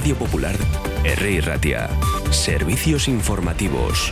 Radio Popular, Herri Ratia. Servicios informativos.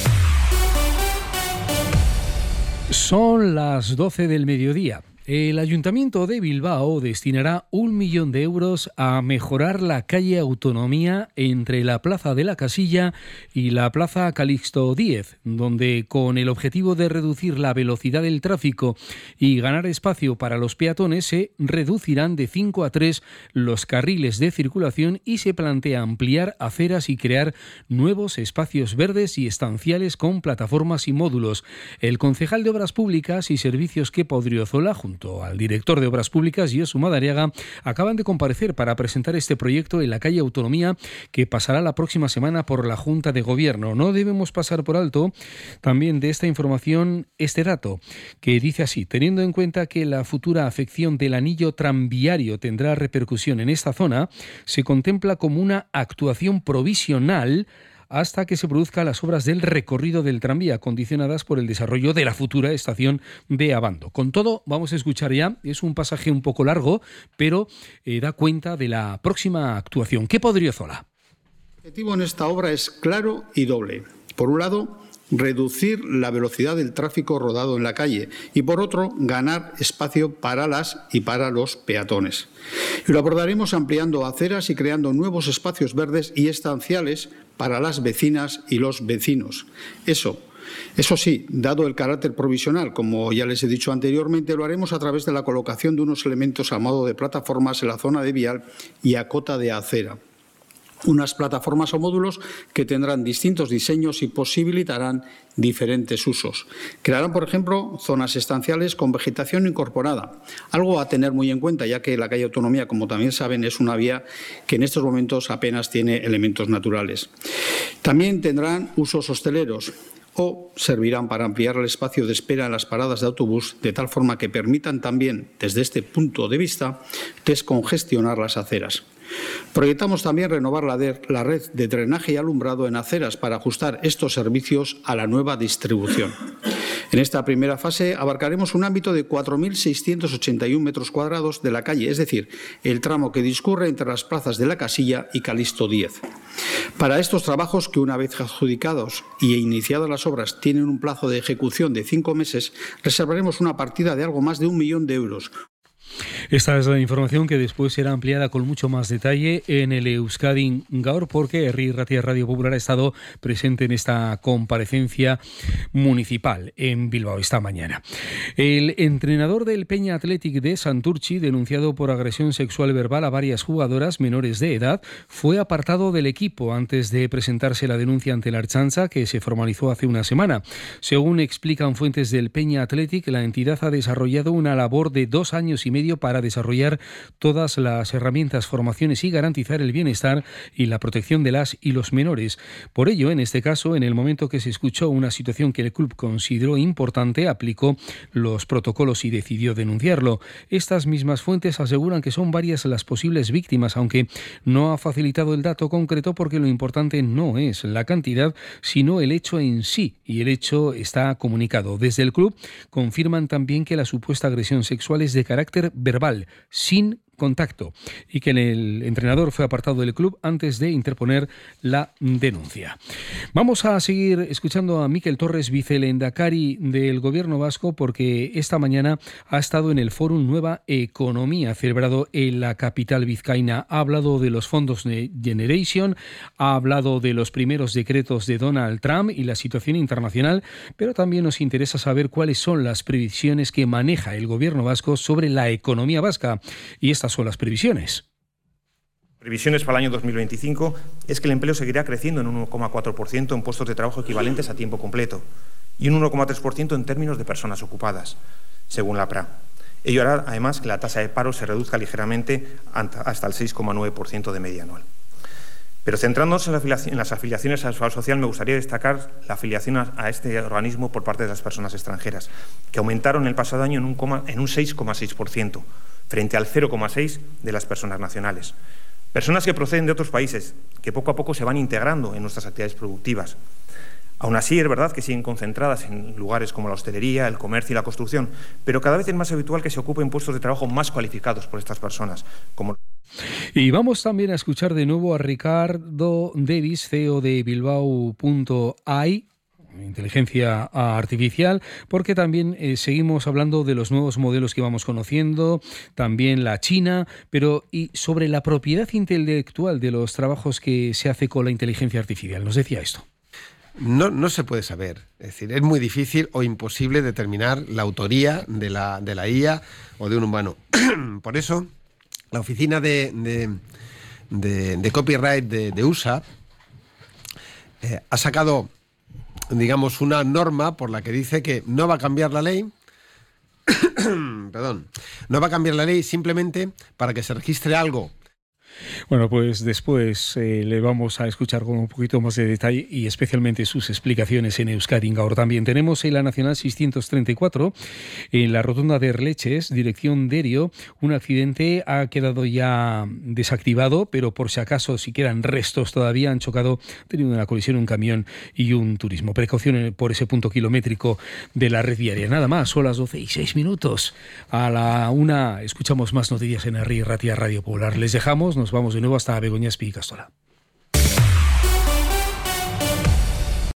Son las 12 del mediodía. El Ayuntamiento de Bilbao destinará 1 millón de euros a mejorar la calle Autonomía entre la Plaza de la Casilla y la Plaza Calixto X, donde con el objetivo de reducir la velocidad del tráfico y ganar espacio para los peatones se reducirán de 5 a 3 los carriles de circulación y se plantea ampliar aceras y crear nuevos espacios verdes y estanciales con plataformas y módulos. El concejal de Obras Públicas y Servicios Kepa Odriozola, junto al director de Obras Públicas, Josu Madariaga, acaban de comparecer para presentar este proyecto en la calle Autonomía, que pasará la próxima semana por la Junta de Gobierno. No debemos pasar por alto también de esta información este dato, que dice así: teniendo en cuenta que la futura afección del anillo tranviario tendrá repercusión en esta zona, se contempla como una actuación provisional hasta que se produzcan las obras del recorrido del tranvía, condicionadas por el desarrollo de la futura estación de Abando. Con todo, vamos a escuchar ya, es un pasaje un poco largo, pero da cuenta de la próxima actuación. Kepa Odriozola. El objetivo en esta obra es claro y doble. Por un lado, reducir la velocidad del tráfico rodado en la calle y, por otro, ganar espacio para las y para los peatones. Y lo abordaremos ampliando aceras y creando nuevos espacios verdes y estanciales para las vecinas y los vecinos. Eso sí, dado el carácter provisional, como ya les he dicho anteriormente, lo haremos a través de la colocación de unos elementos a modo de plataformas en la zona de vial y a cota de acera. Unas plataformas o módulos que tendrán distintos diseños y posibilitarán diferentes usos. Crearán, por ejemplo, zonas estanciales con vegetación incorporada, algo a tener muy en cuenta, ya que la calle Autonomía, como también saben, es una vía que en estos momentos apenas tiene elementos naturales. También tendrán usos hosteleros o servirán para ampliar el espacio de espera en las paradas de autobús, de tal forma que permitan también, desde este punto de vista, descongestionar las aceras. Proyectamos también renovar la red de drenaje y alumbrado en aceras para ajustar estos servicios a la nueva distribución. En esta primera fase abarcaremos un ámbito de 4.681 metros cuadrados de la calle, es decir, el tramo que discurre entre las plazas de la Casilla y Calixto X. Para estos trabajos, que una vez adjudicados y iniciadas las obras tienen un plazo de ejecución de 5 meses, reservaremos una partida de algo más de 1 millón de euros. Esta es la información que después será ampliada con mucho más detalle en el Euskadi Gaur, porque Herri Ratia Radio Popular ha estado presente en esta comparecencia municipal en Bilbao esta mañana. El entrenador del Peña Athletic de Santurtzi, denunciado por agresión sexual verbal a varias jugadoras menores de edad, fue apartado del equipo antes de presentarse la denuncia ante la Ertzaintza, que se formalizó hace una semana. Según explican fuentes del Peña Athletic, la entidad ha desarrollado una labor de 2 años y medio para desarrollar todas las herramientas, formaciones y garantizar el bienestar y la protección de las y los menores. Por ello, en este caso, en el momento que se escuchó una situación que el club consideró importante, aplicó los protocolos y decidió denunciarlo. Estas mismas fuentes aseguran que son varias las posibles víctimas, aunque no ha facilitado el dato concreto, porque lo importante no es la cantidad, sino el hecho en sí, y el hecho está comunicado. Desde el club confirman también que la supuesta agresión sexual es de carácter verbal, sin contacto, y que el entrenador fue apartado del club antes de interponer la denuncia. Vamos a seguir escuchando a Mikel Torres, vicelehendakari del Gobierno vasco, porque esta mañana ha estado en el Fórum Nueva Economía, celebrado en la capital vizcaína. Ha hablado de los fondos de Generation, ha hablado de los primeros decretos de Donald Trump y la situación internacional, pero también nos interesa saber cuáles son las previsiones que maneja el Gobierno vasco sobre la economía vasca. Y estas son las previsiones. Previsiones para el año 2025 es que el empleo seguirá creciendo en un 1,4% en puestos de trabajo equivalentes a tiempo completo y un 1,3% en términos de personas ocupadas, según la PRA. Ello hará, además, que la tasa de paro se reduzca ligeramente hasta el 6,9% de media anual. Pero centrándonos en las afiliaciones a la Seguridad Social, me gustaría destacar la afiliación a este organismo por parte de las personas extranjeras, que aumentaron el pasado año en un 6,6%, frente al 0,6% de las personas nacionales. Personas que proceden de otros países, que poco a poco se van integrando en nuestras actividades productivas. Aún así, es verdad que siguen concentradas en lugares como la hostelería, el comercio y la construcción, pero cada vez es más habitual que se ocupen puestos de trabajo más cualificados por estas personas, como Y vamos también a escuchar de nuevo a Ricardo Davis, CEO de Bilbao.ai, inteligencia artificial, porque también seguimos hablando de los nuevos modelos que vamos conociendo, también la China, pero y sobre la propiedad intelectual de los trabajos que se hace con la inteligencia artificial. Nos decía esto. No se puede saber, es decir, es muy difícil o imposible determinar la autoría de la IA o de un humano. Por eso, la oficina de copyright de USA ha sacado, digamos, una norma por la que dice que no va a cambiar la ley, no va a cambiar la ley simplemente para que se registre algo. Bueno, pues después le vamos a escuchar con un poquito más de detalle y especialmente sus explicaciones en Euskadi Gaur. También tenemos en la Nacional 634, en la rotonda de Erleches, dirección Derio, un accidente ha quedado ya desactivado, pero por si acaso, si quedan restos todavía, han chocado, teniendo una colisión un camión y un turismo. Precaución por ese punto kilométrico de la red viaria. Nada más, son las 12:06. A la 1 escuchamos más noticias en Herri Ratia Radio Popular. Les dejamos, nos vamos de nuevo hasta Begoña Espí Castola.